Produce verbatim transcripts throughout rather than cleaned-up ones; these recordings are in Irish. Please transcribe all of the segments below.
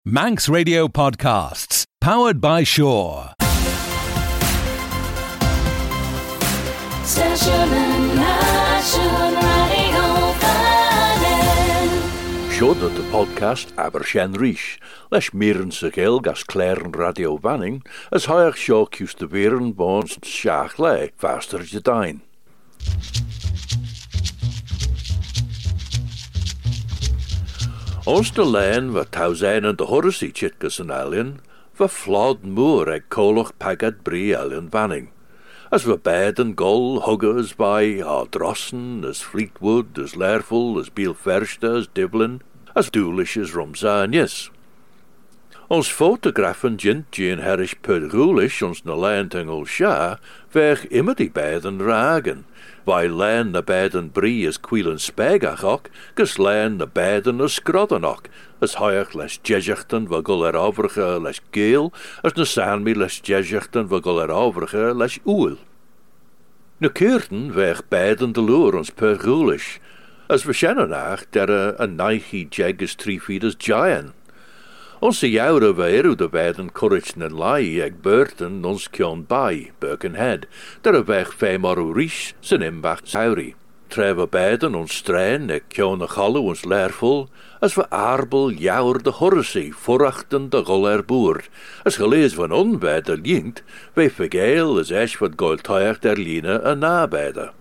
Manx Radio Podcasts, powered by Shore. Shore dat de podcast Abershen Rish, les mieren se gel gas Claren Radio Vanning, as higher Shore cus de weren boons Shach lay, faster jedine. Ons de lijn wat touwzijn en de horresi chitkas en alien, we flod moer eg koloch pagad brie alien vanning. As we beiden gol huggers by our drossen, as Fleetwood, as Lerful, as Bielferste, as Divlin, as Doolish as Rumzanius. Ons fotografen jint Jean Herish Pergulish ons na lijn tengel sha, weg immer die beiden ragen. Wij lijn na beiden brie as queilen spegachok, gus lijn na beiden as skroddenok, as hoiach les jejachten wa gul er overige les geel, as na sanmi les jejachten wa gul er overige les oel. Na keurten weg beiden de loer ons pergulish, as we shenanach der a naichi jeg as three feet as giant. Onze jouwre weeru de beiden corrichen en lai eg Burton ons kion bij, Birkenhead, der a weg feemaru rish zijn imbach sauri. Treve beiden ons strein eg kion a challu ons leerful, as we arbel jouwer de horresi vorachten de gol er boer, as gelees van onbeide linkt, we vergeel as esch wat goiltuig der line a nabeide.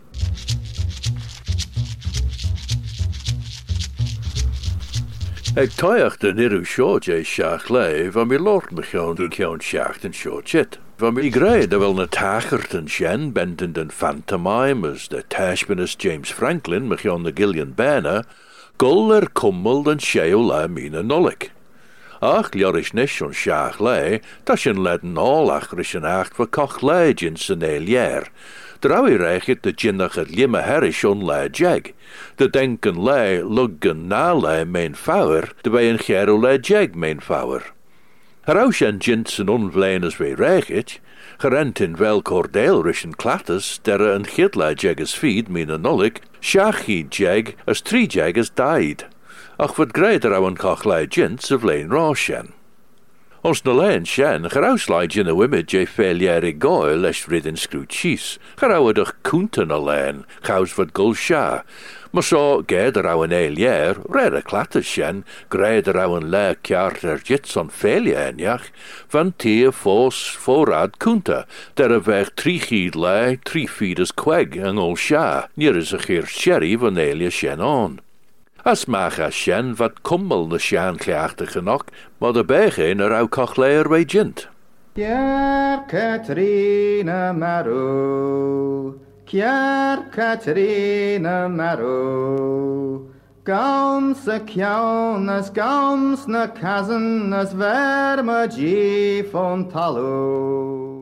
Eg tuig de niru short je shach lei, van mi lort me gewoon doen kion shacht en short shit. Van mi grei de wel na tachert en shen benten den pantomime as de tashmanis James Franklin me gewoon de Gillian Banner, gol er kummel en sheo la mina nollik. Ach liorish nish on shach lei, tashin ledden all ach rish en acht va koch lei jins en eilier. Drouwie reichet de jinnach het limme herish on lei jeg. De denken lei luggen na lei mijn fouwer, de bij een gero lei jeg mijn fouwer. Heraus en jins en onvlein as we reichet, gerent in wel cordeel rish en klattes, der een gid lei jeg as feed mina nollik, shachi jeg as three jeg as died. Ach wat greit er ouwen koch lei jins of lein roshen. Ons na lein shen, geraus lei jin a wimid je failiere goil les ridden screw cheese, gerouwedig koenten a lein, gaus wat gul sha. Maar so geid er ouwen eilier, redde klattes shen, greid er ouwen le kjart er jits on failie enjach, van tie fos voorraad koente, der a weg trichied le, tri feeders kweg en ol sha, nier is a geer sherry van eilie shen on. As mag a shen wat kummel na shan kleachtige nok, maar de bijgeen er au kochleer wij jint. Kier Katrina Maro, Kier Katrina Maro, Gams a kion as gams na cousin as verma G von Talo.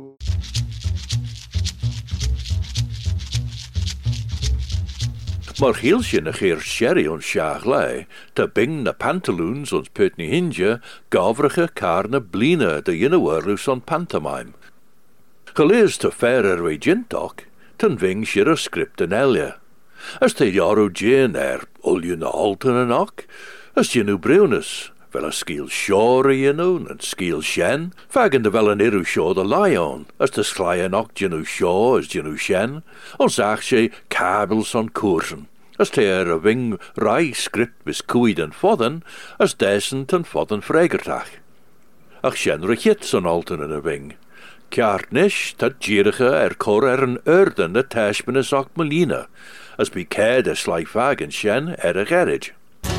Maar hielsje na geer sherry ons shaag lei, te bing na pantaloons ons putni hinge, gavrige karne bline de jinnewerlus on pantomime. Gelees te ferer we jintok, ten ving shire script en elje. As te jaro jin er, ulje na alten en ok, as jinu brunes, wel a skiel shore jinu, en skiel shen, fagen de wel een iru show de lion, as te slyen ok jinu show as jinu shen, ons ach she kabels on koersen. As te er a wing rai script bis kuid en fodden, as decent en fodden fregertach. Ach shen rechits on alten en a wing. Kjaart nish, dat gierige er kor er een urden de tashmenis ok melina, as be kaid a sly fagen shen er a gerage.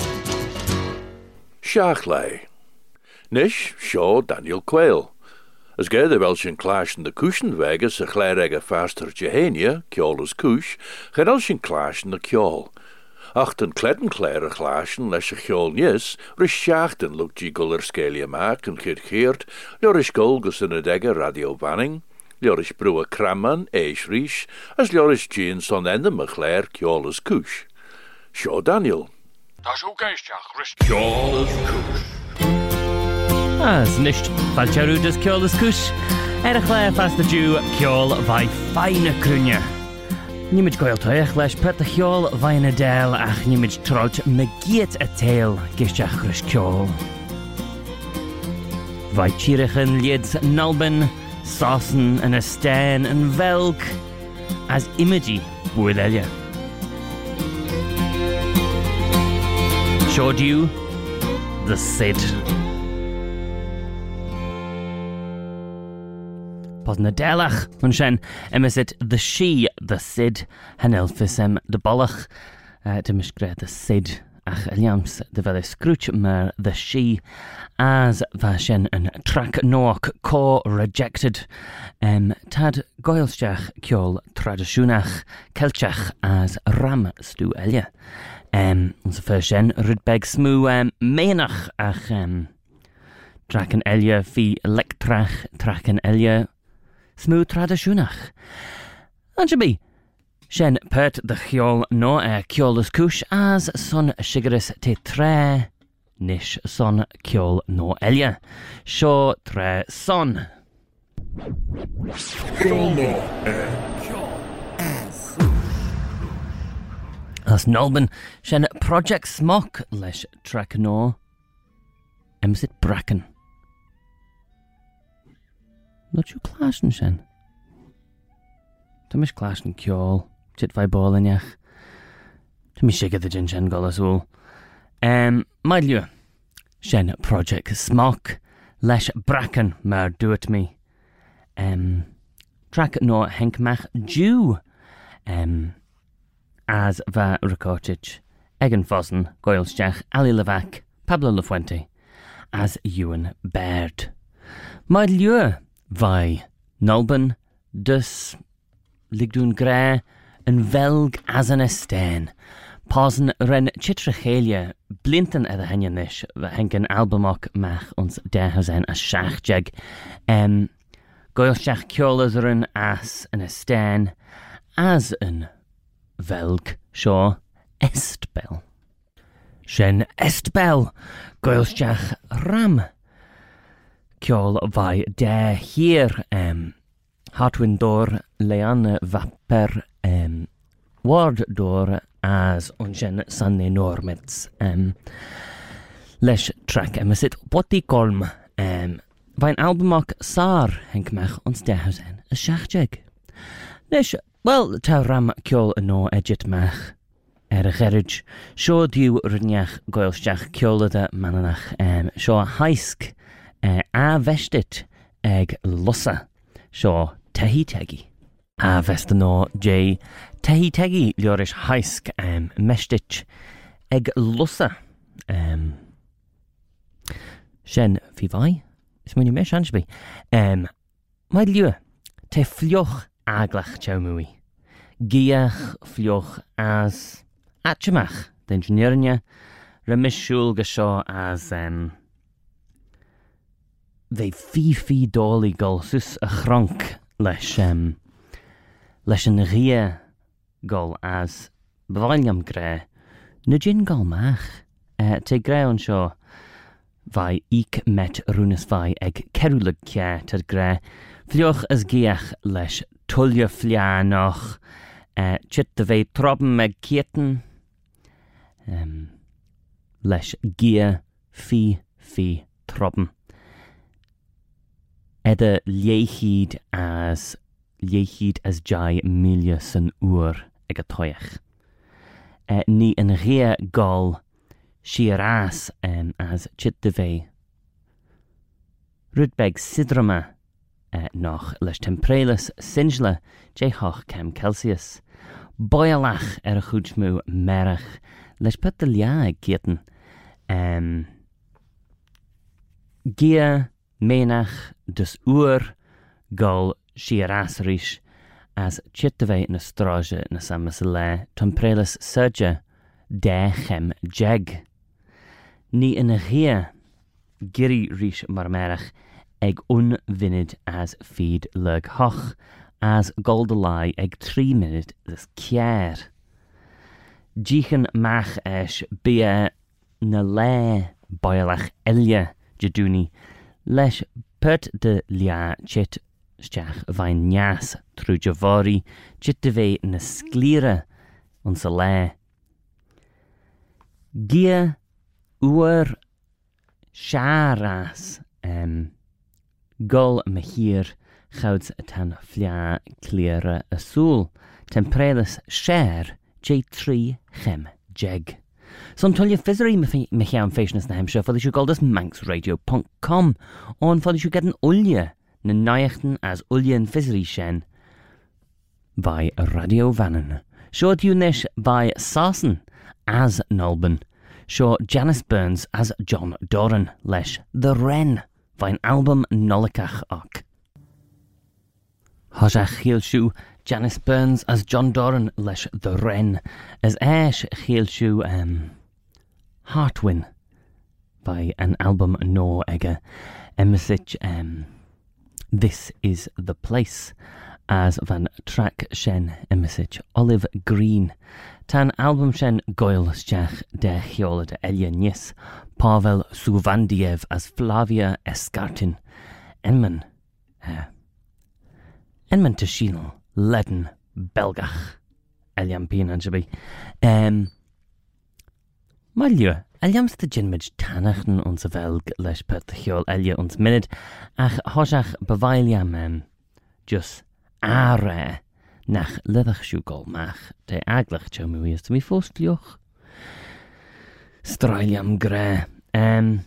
Shachlei. Nish, Shaw Daniel Quayle. As ge de Welschen clash in de Kushenweges a chleirege faster Jehenia, Kjol's Kush, ge Welschen clash in de Kjol. Achten kledden klere clashen les a Kjol nis, rish shachten look G guller scalia maak en git geert, jorish golgus in a degge radio vanning, jorish brewe kramman, eish rish, as jorish jean son ende mechlair Kjol's Kush. Shaw Daniel. Das ook geestjach, rust Kjol's Kush. As nisht, valcharu des Kjol's Kush, er a chleir fast the Jew Kjol vai feine krunje. Nimid goil toich leis pet a Kjol vai na del ach nimid trout me giet a tail geestjach rust Kjol. Vai Chirichen lieds Nalben, Sausen and a Stan and Velk, as Imagi Builelia. Showed you the Sid. Posna Delach, Munshen, Emisit the She, the Sid, Hanelfisem the Bollach, uh, Demishgre the Sid, Ach Eliams, the Vele Scrooch mer the She, as Vashen and Track Noak co rejected, um, Tad Goilschach Kjol Traditionach, Kelchach as Ram Stu Elia. Um, onze Vashen Rudbeg Smoo, um, Menach, Ach, um, Track Elia, Fi Lectrach, Track Elia. Smooth traditionach. And should be Shen pert the chiol no e chiolus kush as son shigeris te tre nish son chiol no elia. Sho tre son. As Nolben Shen project smock lesh trek no emsit bracken. Not you clashen, Shen. Tumish clashen kjol, chit vai bolanyach. Tumish shigga the gin Shen golasul. Um, my lieu. Shen project smock, lesh bracken, mer do it me. Um, track no henkmach Jew. Um, as va Rakotic, Egan Fossen, Goilschach, Ali Levac, Pablo Lafuente, as Ewan Baird. My lieu. Vai Nolben, dus Ligdoen Gre, en Velg as an Esteen. Pausen ren Chitrachelia, Blinten at the Henyanish, Henken Albumok mach ons derhuzen as Schachjeg, um, Goilschach Kjolazeren as an Esteen, as an Velg, Shaw, Estbel. Shen Estbel, Goilschach Ram. Kjol vai der hier um, Hartwin door Leanne Vapper um, Ward door as ongen sanne normets um, lesh track emisit botti kolm um, vain albumok sar henkmech ons derhusen a schachjeg. Lesh well tauram kjol no edget mach er gerrig sho du rnyach goilschach kjol de mananach um, sho heisk. Uh, a vestit eg lussa, sho tehi tegi. A vestano j tehi tegi liorish heisk um, mestit eg lussa. Um, Shen fi vai? Is mwyn i mesh ansby. Um, Mae liw, te flioch aglach chawmui. Giach flioch as atchamach, the engineering remishul gasho as um, they fi-fi dolly golsus a chronk lesh um, lesh an ria gol as bevaliam gre nujin gol mach uh, te gre on sho vai ik met runas vai eg kerulig kia ter gre flioch as giach lesh tulja flianoch uh, chit de vei troben meg kieten um, lesh gia fi fi troben Edda liechid as liechid as jai milia san ur ag a toich. Uh, ni an ria gol shiras um, as chit de ve. Rudbeg sidrama uh, noch lesh temprelis sinjla jehoch cam Celsius. Boyalach er a chudjmu merach lesh put de lia gieten. Um, Gia menach dus ur gol shiarasrish as chitave na straje na samasale temprelis surge dechem jeg. Ni in a ria giri rish marmerach eg unvinid as feed lug hoch as goldalai eg three minute this kier. Jichen mach esh bia na le boilach elia jaduni lesh pert de lia chit stach vain nias tru javori chit de ve na sklira on sa le. Gia ur sharas um, Gol mahir chawds tan flia clear a soul. Temprelis share J three chem jeg. Son tullia fizzery mechiam facianas na hemsha for the shugaldas manx radio dot com on for the shugadan ulya na naichten as ulyan fizzery shen by Radio Vannon. Short Unish by Sarsen as Nolban. Short Janice Burns as John Doran lesh The Wren by an album Nolikach och. Hojach Hielshu Janice Burns as John Doran lesh The Wren as Ash Hielshu um Heartwin by an album No Egger Emissage um This Is the Place as van track shen emissage Olive Green. Tan album shen goil stach de chiolad Elia Nis Pavel Suvandiev as Flavia Escartin Enman uh, Enman Tashil Leden Belgach Eliam Pien Anjabi um Malju Eliams de Jinmij Tanachten onze Velg lesh pert chiol Elia ons minid ach hojach bevailiam um, just Are nach lydach siwgol mach de aglach chow mi is to mi fostliwch. Strailiam gre. Um,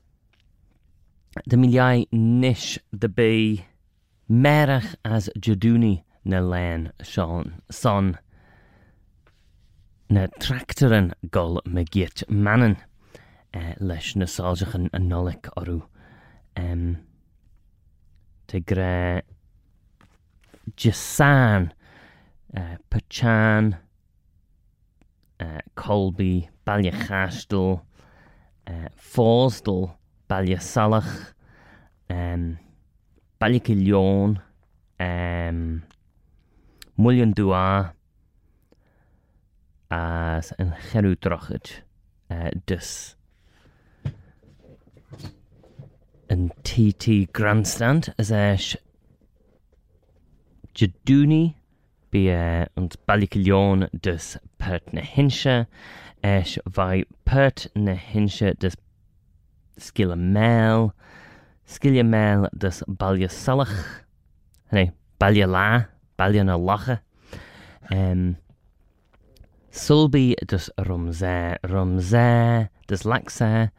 de miliai nish de be merach as jaduni na len son son na tractoren gol me giet mannen uh, lesh na saljachen anolik oru. Um, te gre Jasan, uh, Pachan, uh, Colby, Ballychastel, uh, Fawsdal, Ballysalach, um, Ballykillion, um, Mullion Dua, as an Cherudrochid, uh, dus an T T Grandstand, as a Jaduni be uh, ons Ballykillion dus pert na hinsche esh vai pert na hinsche dus skilla mel skilla mel dus balja salach nee balja la balja na lache um, sulbi dus romze romze dus laxa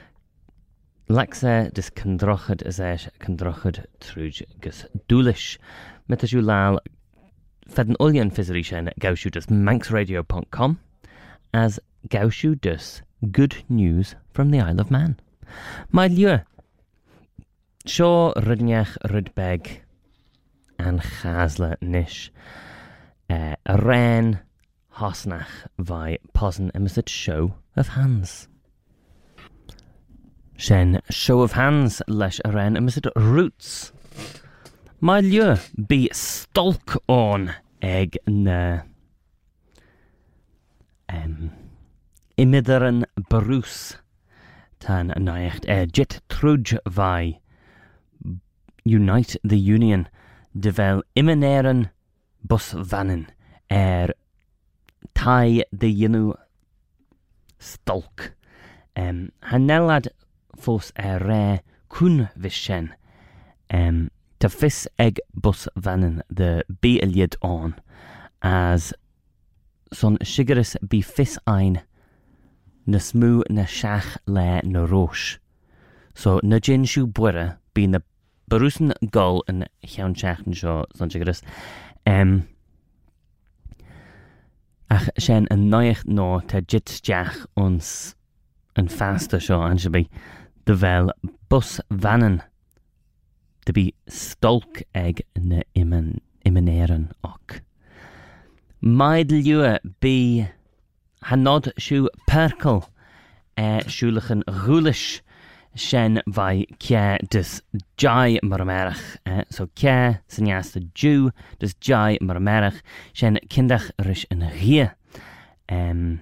laxa dus kandrochid as esh kandrochid truj gus doolish met as julal fedden ullian fizzery shen gaushu dus manx radio dot com as gaushu dus good news from the Isle of Man. My lieu Shaw rudniach rudbeg and chasla nish uh, a ren hosnach vi posen emissit show of hands. Shen show of hands lesh a ren emissit roots. My lieu be stolk on egg na um, imideren Bruce tan naecht er jit truj vai unite the union devel imineren bus vannen er tai the yinu stolk um, hanelad fos er re kun vishen um, to fis egg bus vannen the be eliad on as son shigeris be fis ein na smu na shach le na rosh. So na jin shu bwere be na barusen gol en chiawn shachten sho son shigeris um, ach shen en noich no te jit stjach ons en faster sho anshabi de vel bus vannen to be stolk egg na imen imeneren ok. Maidliue be hanod shu perkel e shulichen rulish shen vai kia dus jai marmerach eh, so kia sinyasta Jew dus jai marmerach shen kindach rish in rie um,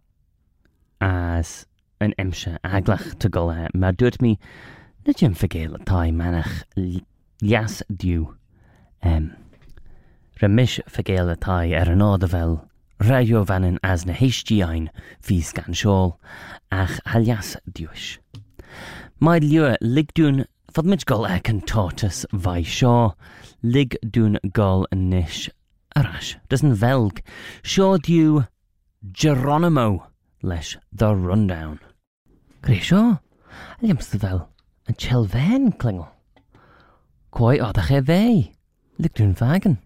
as an emsha aglach to go uh, ma doet mi na jim vergele tai manach lias du um, remish vergele tai er an ordevel Radio Vannon as na H G ein vis gan shol ach halias duish. My lieu ligdun fod mid gol ec yn tortus fai sio, lig dŵn gol nish arash, dys yn felg, sio diw Geronimo leis The Rundown. Greu sio, aliams dy fel yn chelfen klingel. Cwy oeddech e fei, lig dŵn fagen.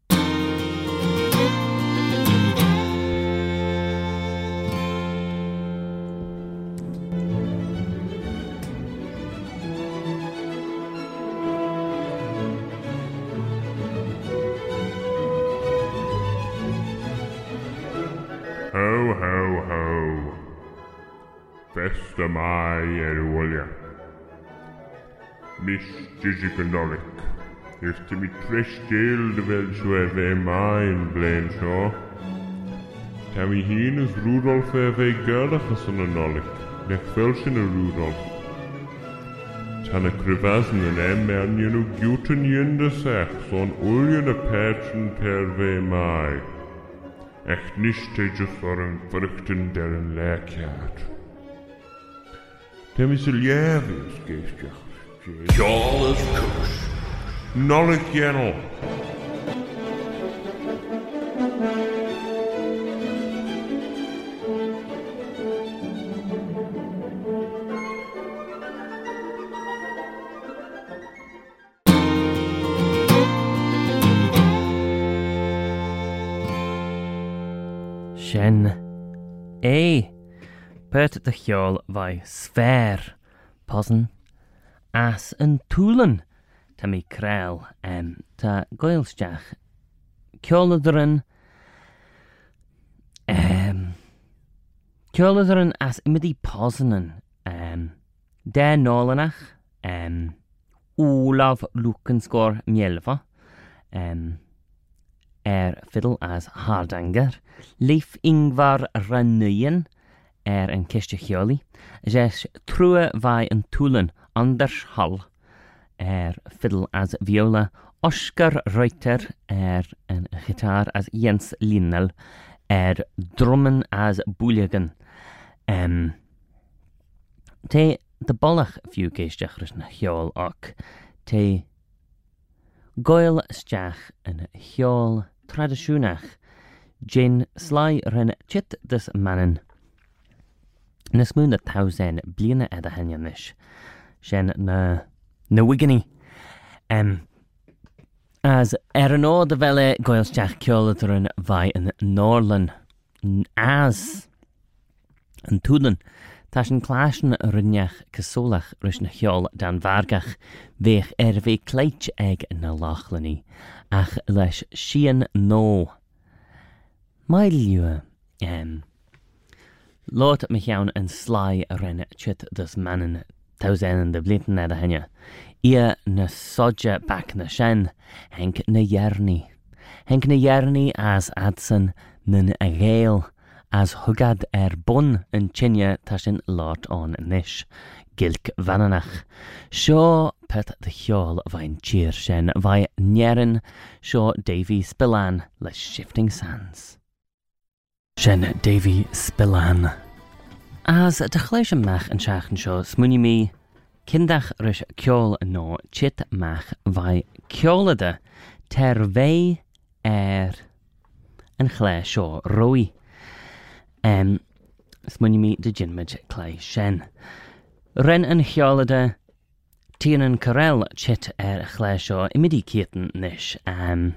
Ho, ho, ho. Festa mai erwolja. Miss Gigiganolik. Is to me tres jail de wel so er mein blain so. Tammy heen is Rudolf er ve gerdaches an anolik. Nech velsin a Rudolf. Tanna krivasen en em er nu guten jende sech, son uljen a patchen per ve mai. Echt nicht tegen voor een vruchten der een leerkaart. Tem is een leerwees, geestjach. Charles Coos. Nollik jennel. Shen. E. Pert de hjol vai sfer. Posen. As yn tŵlen. Ta mi krel. Um, ta goilsjach. Kjolederen. Um, Kjolederen as imidi posenen. Um, de nolenach. Um, Olaf Lukenskor Mjelva. Um, er fiddle as Hardanger, Leif Ingvar Rannuyen, er en kistje Hjoli, Jes True vai en Toelen, Anders Hall, er fiddle as viola, Oscar Reuter, er en gitaar as Jens Linnel, er drummen as Boeligen. Um, te de bollach fiw geestjach rys na Hjol ook, te goil stjach en Hjol traditionach, Jin sly ren chit dus mannen. Nes moon de tausen bliene edda henjanish. Shen na na wigany. Um, as erno de vele goilstjach kjoleteren vai in Norlan. As en toeden. Tashen klaschen rinjach kasolach rishna hjol dan vargach. Veeg er ve kleitje eg na lachlani. Ach leis shien no. Mailiu, um, Lord Michaun en sly ren chit dus mannen tausen de blinten na de henja. Ia na sodja bak na shen, henk na jerni. Henk na jerni as adsen nin a gael, as hugad er bun en chinja tashin Lord on nish. Gilk vananach. Sjo pet de hjol vain cheer shen vai njeren sjo Davy Spillan les shifting sands. Shen Davy Spillan. As de chleische mach en schachen sjo smunny me kindach rish kjol no chit mach vai kjolade ter vei er en chle sjo roi. Um, smunny me de jinmid clay shen. Ren en hjolade tien en karel chit er chlesho imidi kieten nish. Um,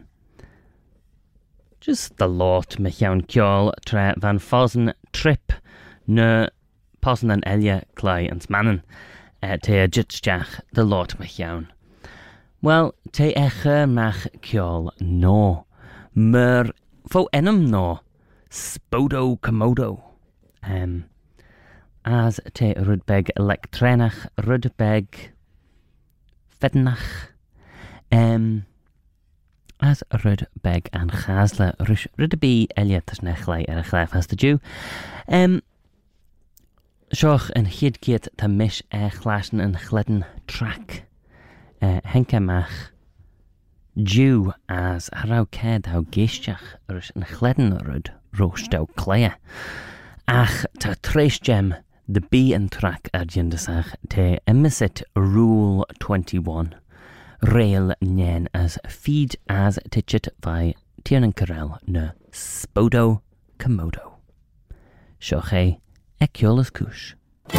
just the lot mechaun kjol tre van fosen trip ne posen en elje klei ens mannen. Uh, te jitschach the lot mechaun. Well, te eche mach kjol no. Mer fo enem no. Spodo komodo. Um, as te rudbeg elektrenach rudbeg fednach um, as rudbeg an chasle rush rudbi eliot nechlei er a chlef has the Jew um, Shoch en hidkiet ta mish e chlaschen en chleden track uh, henke mach Jew as harau ked hau geistjach rush en chleden rud roostau klea ach ta tres gem The B and track ar jindasach te emisit Rule twenty-one. Rail nien as feed as tichit vai tiernan carel na Spodo Komodo. Shoche ekiolas kush.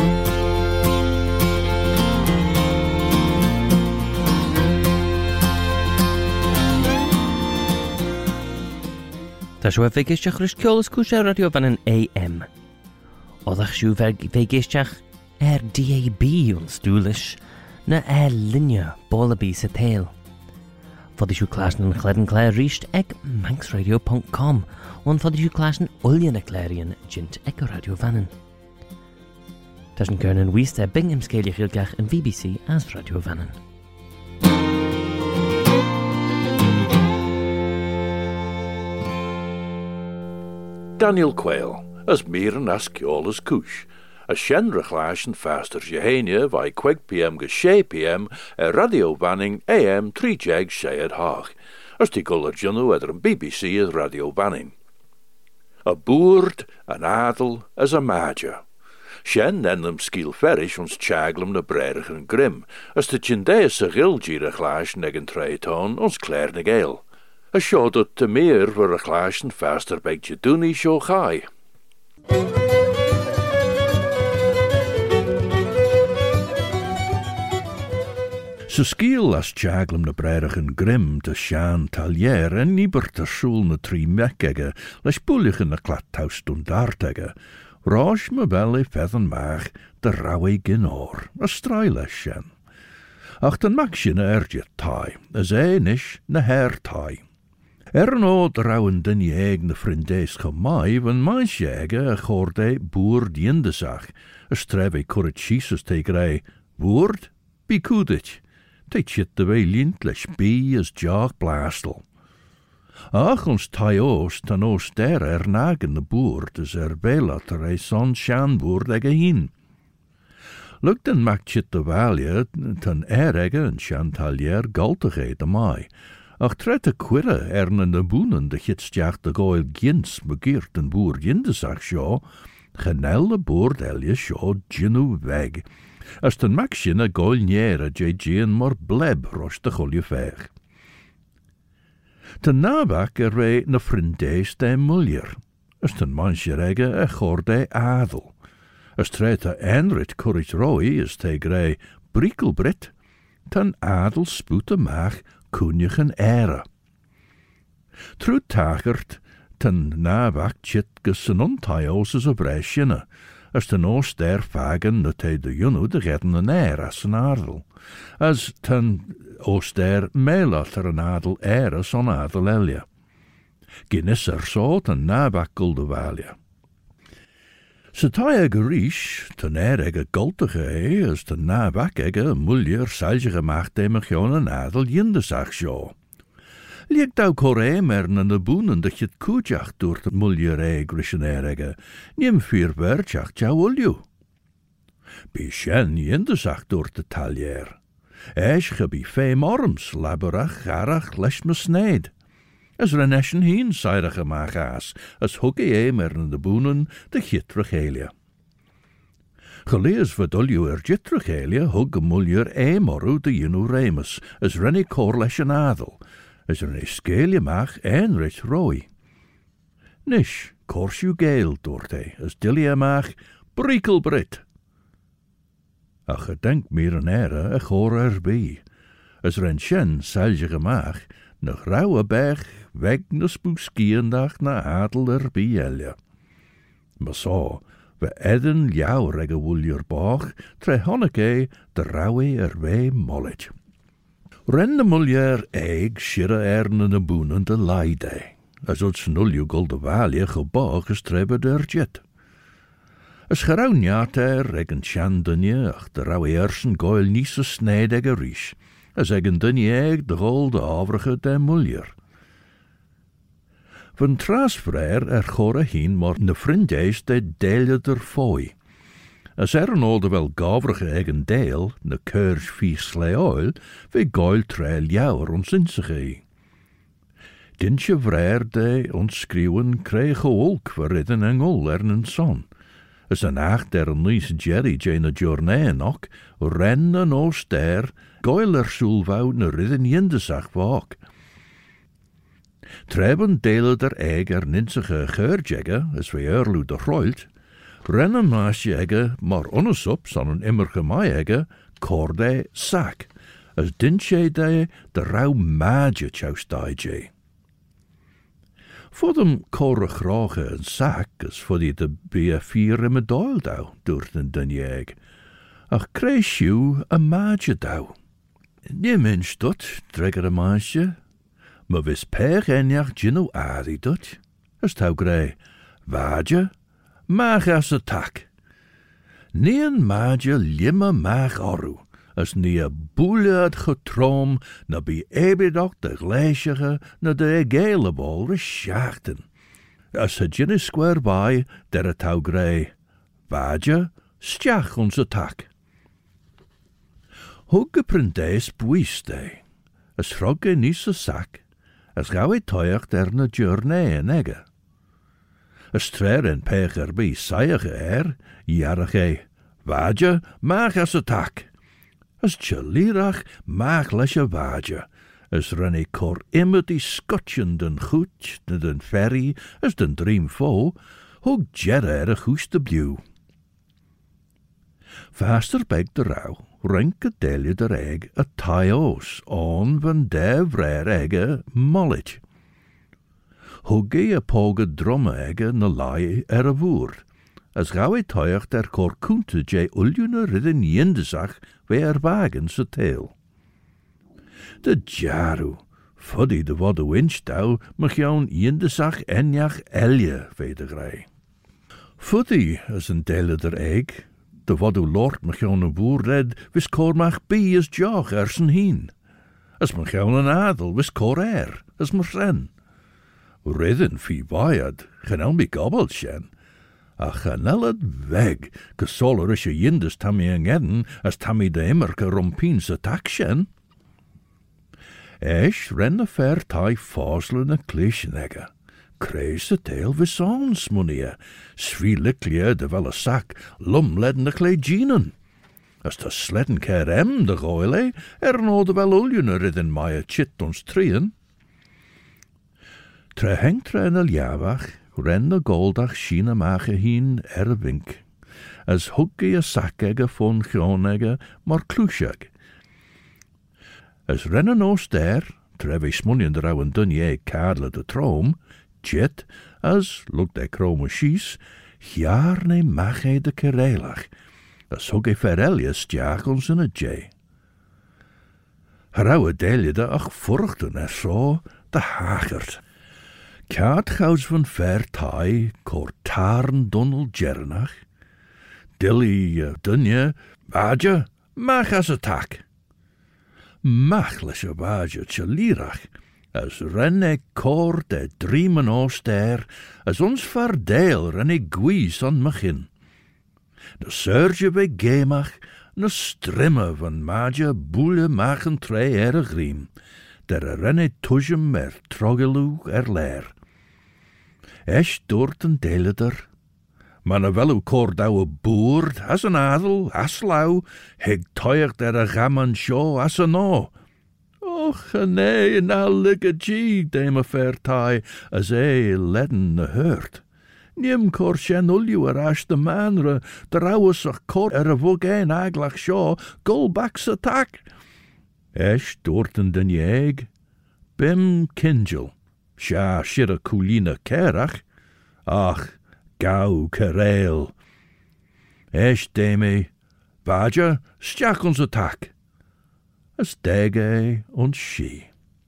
Ta siw fegeistach rys kiolas kush ar radio van an A M. Oddach siw fegeistach er D A B ons dúlish na er linja bolaby sa tail. Fod siw klasen yn chled yn clair rysht eg manxradio dot com on fod siw klasen ullian y clarion jint eg radio vanen. Tas yn gyrn yn wyst e Bingham sgeilich ilgach yn V B C as radio vanen. Daniel Quayle, as Miren as Kiolas Kush, a shenrach lash and faster Jehania by Quig P M Geshe P M, a radio vanning A M three jag Shayad Haag, as the Guller Junu at B B C as radio vanning. A boord, an adel, as a major. Shen then them skiel ferish ons chaglum na brerig and grim, as the Chindeus a gil girach lash negin traiton ons clair negale. A shot at the meer were a clash and faster beg Jeduni show high. So skiel as chaglum na brerig and grim to shan talier en nieber te soel na tri mekkege, les bullig in na klathouse doen daartege. Rosh me wel e feathen maag, de rawe ginor, a straile shen. Ach den makshin erget tai, as e nish na her tai. Er no drouwen den jeg na frindees gemai, van my jege a chorde boer diendesach, a streve currit Jesus te grei, woord, be kudit, te chit de wei lint les be as jaag blastel. Ach ons tai oost tan oost der er nagen de boerd, as er velat er e son shan boerd ege hin. Luk den mak chit de valje, tan er ege en chantalier galtige de mai, ach trette quirre ern de boenen de gitstjacht de goil gins begeert den boer jindesach sjo, genelde boord elje sjo ginu weg, as den makshin a goil niere je gien mor bleb rost de golje veg. Ten nabak er rei na frindees de muljer, as ten mansje rege a chorde adel, as trette enrit currit roi is te grei brikelbrit, ten adel spoete maag kunjigen ere. True tagert ten nabak chit gesenonthaios is a bresjene, as ten oost der fagen dat hij de junu de getten een air as een adel, as ten oost der meelat er een adel air as on adel elje. Guinness er zo ten nabak gulde valje. Setaia gerish, ten air ege gultige he, as ten nabak ege muljer salje gemaakt demig een adel jindesach jo. Liek dau kore mern an de boenen dat je het koejach door de muljer e grishenerege, niem vier wertjach jou ulju. Bishen jindesach door de talier. Esch bi feem arms, laberach, garach, lesh me sneed. As reneschen heen seidige magas, as hugge e mern de boenen de gitregelia. Gelees verdulju er gitregelia hugge muljer e moru de jinu remus, as renny corlesh en adel. As er een skeelje mag en rich rooi. Nish, kors u geel doort hij, as dilje mag brikelbrit. Ach, gedenk meer een ere, a chor erbij. As er een shen salje gemaag, na grauwe berg, weg na spoeskiendag na adel erbij elje. Maar zo, we edden jou regge wuljer boog, tre honneke de rauwe erwee mollet. Ren de muljer eig shirre erne de boenen de leide, as het snulju gulde valje geboog is trebbe der jet. As geraunjaat er egen chandunje, ach de rauwe ersen goil niese snedege rish, as egen dunje eig de gulde avrige de muljer. Van trasvrer er chore heen maar ne frindees de deelde der fooi. As er een oude wel gavrige eigen deel, ne keurj vies sleoil, we goil trail jouwer ons insige. Dintje vrer de ons skriwen kreeg olk verridden engel er een son. As an acht der nice Jerry Jane a journée nog, ren an oster, goiler soelvou na ridden jindesach walk. Treben delen der egg er ninsige geurjegge, as we eerlu de roilt, rennen maasjegge, maar onnesop, san een immerge maaiegge, korde sak, as dintje de de rauw maadje tjoustijje. Voor dem kore graage en sak, as voor die de bia vier in medaal dou, door den dunjeg. Ach kreeg je een maadje dou. Nie mens dat, dregger een maasje, maar wis per enjach gino aari dat, as tau grei, waadje, maag as a tak. Nien maadje limmer maag oru, as nie a boelad getroom, na bi ebedok de gleisige, na de egele bol reschachten. As a ginne square by, der a tau grei, waadje, stjach ons a tak. Hugge prindes buiste, as frogge nis a sak, as gauw e toiach der na journée en egge. As trer en pecher by saige er, jarach e, waadje, maag as a tak. As tjalirach maag lesje waadje, as renne kor immer die skotjen den goed, den ferry, as den dream vol, hug jerre er a goeste blew. Faster beg de rauw, renke delje der egg a taios, on van de vrer egge mollet. Hugge a poge dromme egge na lai er a voer, as gauw e toiach der kor kunte je uljune ridden jindesach we er wagen se teel. De jaru, fuddy de wadde winch dou, mag jaun jindesach enjach elje vedergrij. Fuddy as een dele der egg, de wadde lord mag jaun een boer red, wis kor mag bi as joch ersen heen. As mag jaun een adel, wis kor er, as mag ren. Ridden fi waiad, gen el mi gobbelt sjen. Ach ganel het weg, gesoller is je jindes tammy en gedden, as tammy de immerke rompien se taksjen. Esch ren de ver tai foslen en klischnegge. Krees de teel wissons, monie, sviliklie de wel a sak, lum ledden de kleedjinen. As de sledden ker em de goile, er no de wel uljene ridden maie chit ons trien. Tre hengt tre en el javach, ren de goldach schiene mache hien er wink. As hugge a sakegge von gronegge, maar klusheg. As rennen oos der, treve smunien de rauwen dunje kadle de troom, chit, as luk de krome schies, jarne mache de kerelach, as hugge ferelje stjach ons in het je. Rauwe delje de ach vruchten er zo, de hagert. Kaart gauws van ver tai, kor taren donnel jernach. Dilly uh, dunje, waadje, mag as a tak. Mag lesje waadje tjalirach, as renne kor de driemen ooster, as ons verdeel renne gwies aan begin. De surge bij gemach, na strimme van maadje boele machen tre er griem, der renne tujem er trogelu er leer. Esch doort een deleder, maar na wel uw kordouwe boerd, as een adel, as lauw, heg toiach der a gammon show, as een no. Och, nee, na ligge gee, dame vertai, as e ledden na hurt. Niem kor shen ulju er as de manre, der ouwes ach kor er a vug een aglach show, gol baks attack. Esch doort een den jeg, bim kinjel. Sja shira kulina kerach, ach, gauw kereel. Esch deme, waadje, stjach ons attack. As dege ons she.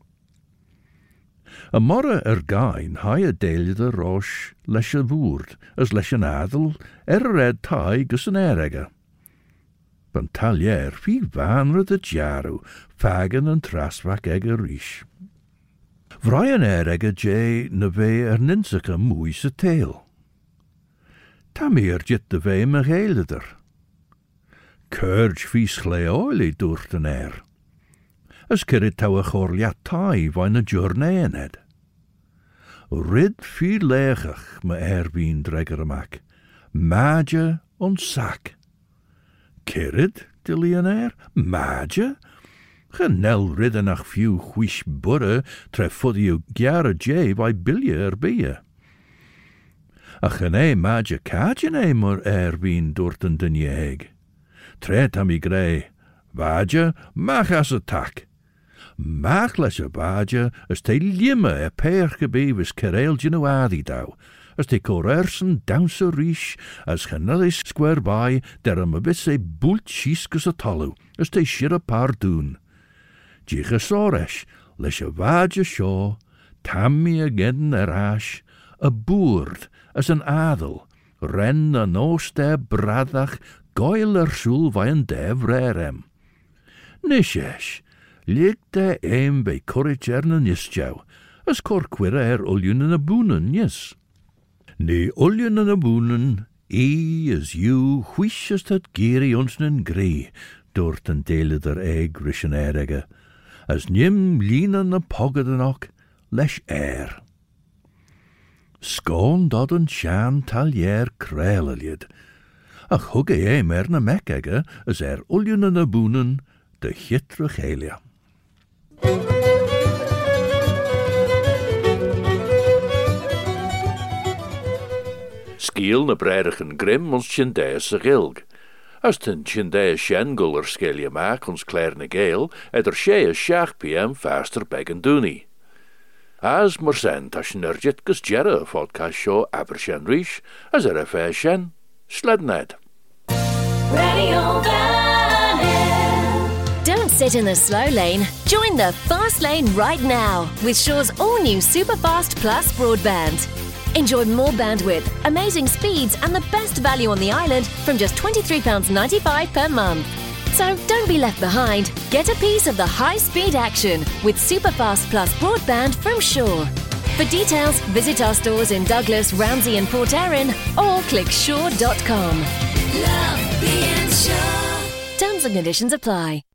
A morre er gain haie delje de roche lesje woord, as lesje adel, er red tai gus een erege. Van taljer fi vanre de jaru, fagen en traswak ege rish. Vrijen erege je ne we er ninsike moeise teel. Tamir jit de we me geleder. Kurge fi schleoili door den er. As kirit tau a chorlia tai vain a journée in ed. Rid fi legach me er wien dregger mak. Maja on sac. Kirid, de Leonair, Maja? Genel ridden nach few whish burre tre fuddiu giara jay by billier bia. A gene Maja kajene mor er wien dorten den jeg. Tre tam I grey. Vaja, mach as a tak. Mach les a vaja, as te limme e peer gebevis kereel genuadi dau, as te korersen downse rish, as genellis square by, der am a bisse bult chiskus a talu, as te shira par doen. Jicha soresh, les a vaja shaw, tammy again a rash, a boord, as an adel, ren a noste bradach, goiler sul vajan dev rarem. Nishesh, lig de eim bij corrichern nisjau, as cor quira er ullion en a boonen, yes. Ne ullion en a boonen, e as you whish as dat geri onsen grey, dort en dele der egg rischen erige, as nim lienen a poggedenok, lesh air. Skon dodden shan talier krelelied, ach hugge eim er na mekkege, as er ullion en a boonen, de gitre gelia. Skiel na breidigen grim ons chindeese gilg. As ten chindees shenguller skelia maak ons klerne geel, et er shea shach pm faster beggen dooney. As morsen taschen er jitkus jerre vodka show abershen rish, as er a shen, sledned. Radio Don't sit in the slow lane. Join the fast lane right now with Shaw's all-new Superfast Plus broadband. Enjoy more bandwidth, amazing speeds and the best value on the island from just twenty-three pounds ninety-five per month. So don't be left behind. Get a piece of the high-speed action with Superfast Plus broadband from Shaw. For details, visit our stores in Douglas, Ramsey and Port Erin or click shaw dot com. Love being Shaw. Terms and conditions apply.